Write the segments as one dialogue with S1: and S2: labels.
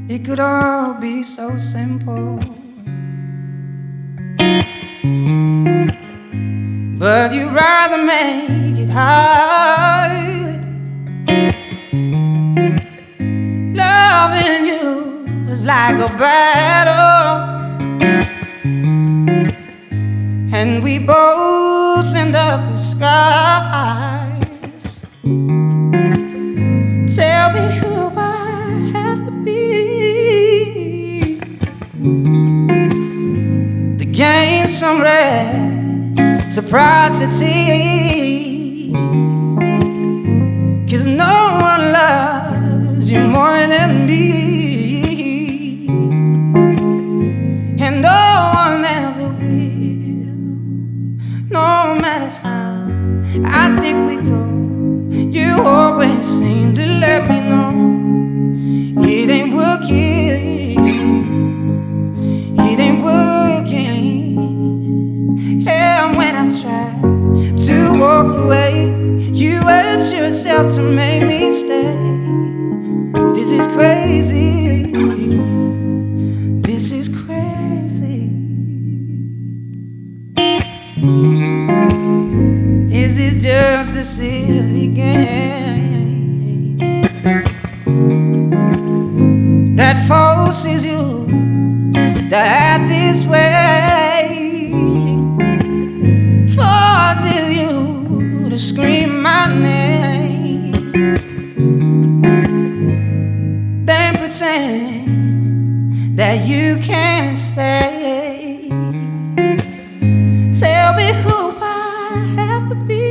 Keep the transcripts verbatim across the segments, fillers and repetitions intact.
S1: It could all be so simple, but you'd rather make it hard. Loving you is like a battle, and we both end up with scars. Tell me who I have to be to gain some reciprocity, 'cause no one loves you more than me, and no one ever will. No matter how I think we grow, you always seem to let me know it ain't working, it ain't working. And when I try to walk away, you hurt yourself to make me stay. This is crazy, this is crazy. Is this just a silly game that forces you to act this way, forces you to scream my name, then pretend that you can't stay? Tell me who I have to be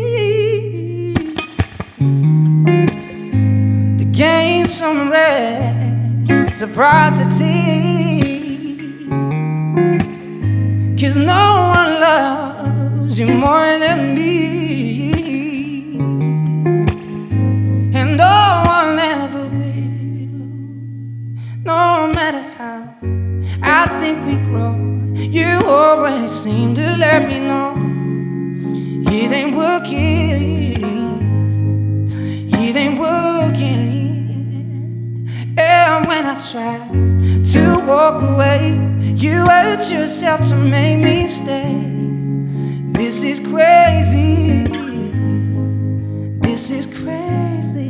S1: to gain some reciprocity, 'cause no one loves you more than me, and no one ever will. No matter how I think we grow, you always seem to let me know it ain't working, it ain't working. And when I try to walk away, you hurt yourself to make me stay. This is crazy, this is crazy.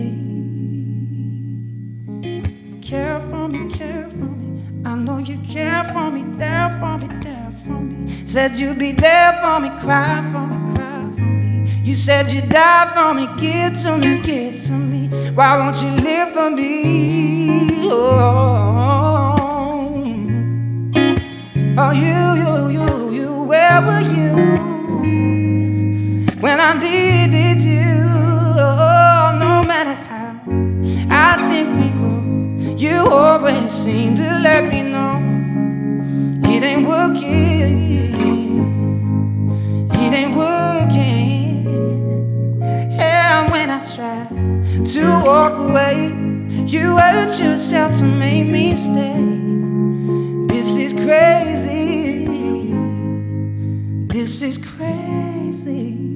S1: Care for me, care for me, I know you care for me, there for me, there for me. Said you'd be there for me, cry for me, cry for me. You said you'd die for me, give to me, give to me. Why won't you live for me? Oh, oh you, you, you, you, where were you when I needed you? Oh, no matter how I think we grow, you always seem to let me know it ain't working, it ain't working. And when I try to walk away, you hurt yourself to make me stay. This is crazy, this is crazy.